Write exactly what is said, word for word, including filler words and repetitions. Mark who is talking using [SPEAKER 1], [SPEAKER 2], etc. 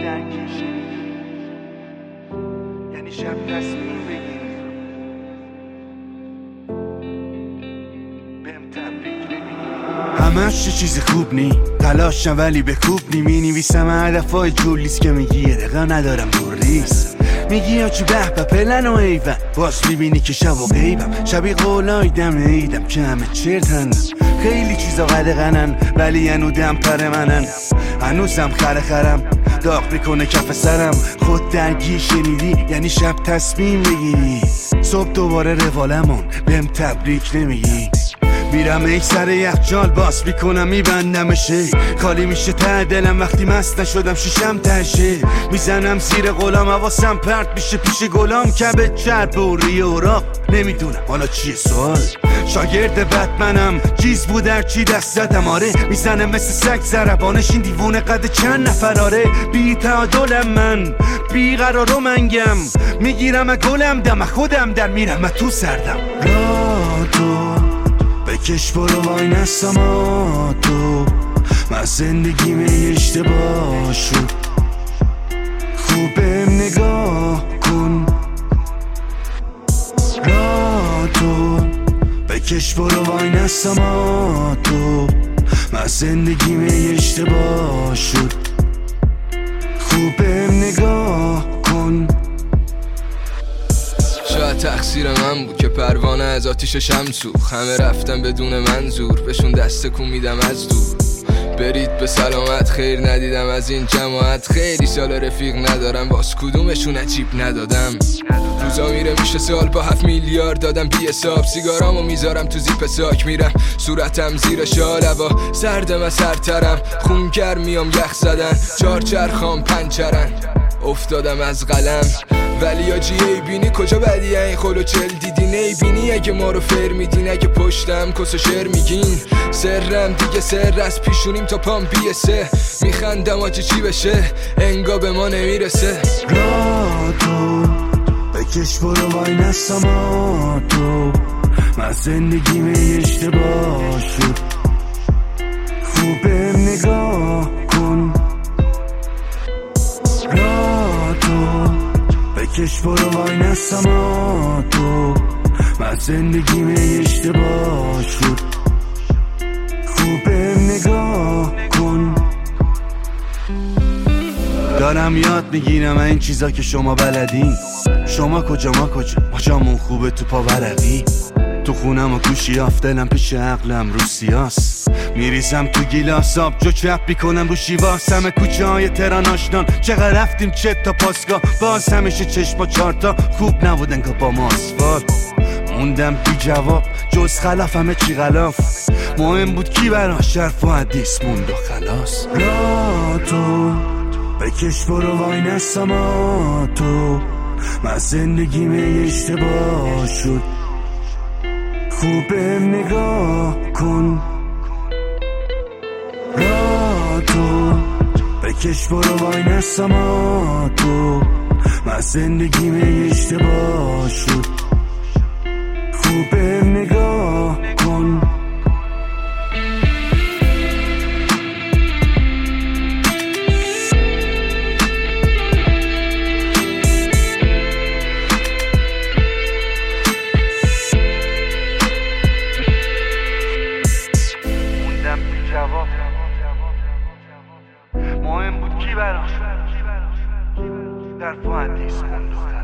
[SPEAKER 1] درکی شنیدی یعنی شب تصمیم بگیری بهم تبریک بگی. همش چه چیز خوب نی تلاشم ولی به کوب نی می نویسم هدفای جولیست که میگی یه دقیقه ندارم دور ریس میگی یا چی به به پلن و ایون باز میبینی که شب و غیبم شبی قولای دم ایدم که همه چرتن خیلی چیزا قدقنن ولی هنو دم پر منن هنوزم خره خرم داغ میکنه کف سرم خود درگی شنیدی یعنی شب تصمیم بگیری صبح دوباره روالمون بهم تبریک نمیگی میرم ای سر یخچال باز میکنم میبندمشه خالی میشه ته دلم وقتی مست نشدم شیشم تشه میزنم زیر غلام حواسم پرت میشه پیش گلام کبه چرب و ریه و راق نمیدونم حالا چیه سوال شاگرد بتمنم چیز بود در چی دست زدم آره میزنم مثل سگ زربانش این دیوونه قد چند نفراره بی تعادلم من بی قرار و منگم میگیرم گلم دم خودم در میرم تو سردم را تو بکش برو وای نستم تو من زندگیم اشتباه شد خوب بهم نگاه کن را تو بکش برو وای نستم تو من زندگیم اشتباه شد خوب بهم نگاه کن
[SPEAKER 2] شاید تقصیر من بود که پروانه از آتیش شمسوخ همه رفتن بدون منظور بهشون دست کن میدم از دور برید به سلامت خیر ندیدم از این جماعت خیلی سال رفیق ندارم باز کدومشون عجیب ندادم روزا میره میشه سال با هفت میلیارد دادم بی حساب سیگارامو میذارم تو زیپ ساک میرم صورتم زیر شال هوا سردم از سرترم خونگر میام یخ زدن چار چرخام پنچرن افتادم از قلم ولی آجی ای بینی کجا بدی این خلو چل دیدی نیبینی اگه ما رو فر میدین اگه پشتم کس و شر میگین سرم دیگه سر از پیشونیم تا پام بیسه میخندم آجی چی بشه انگا به ما نمیرسه
[SPEAKER 1] را تو بکش برو وای نستم تو من زندگیم اشتباه شد خوب بهم نگاه کن را تو بکش برو وای نستم تو من زندگیم اشتباه شد خوب بهم نگاه کن دارم یاد میگیرم این چیزا که شما بلدین شما کجا ما کجا ما جامون خوبه تو پا ورقی تو خونم و گوشی آفتلم پیش عقلم رو سیاس میریزم تو گیلاس آب جو چپ میکنم رو شیواس همه کوچه های تهران آشنان چقدر رفتیم چه تا پاسگاه باز همیشه چشما چارتا خوب نبودن که با ما آسفالت موندم بی جواب جز خلاف همه چی غلاف مهم بود کی برا شرف و حدیث موند و خلاص را تو بکش برو وای نستم تو من زندگیم اشتباه شد خوب بهم نگاه کن را تو بکش برو وای نستم تو من زندگیم اشتباه شد خوب بهم نگاه کن مهم بود کی برام در فو حدیث موند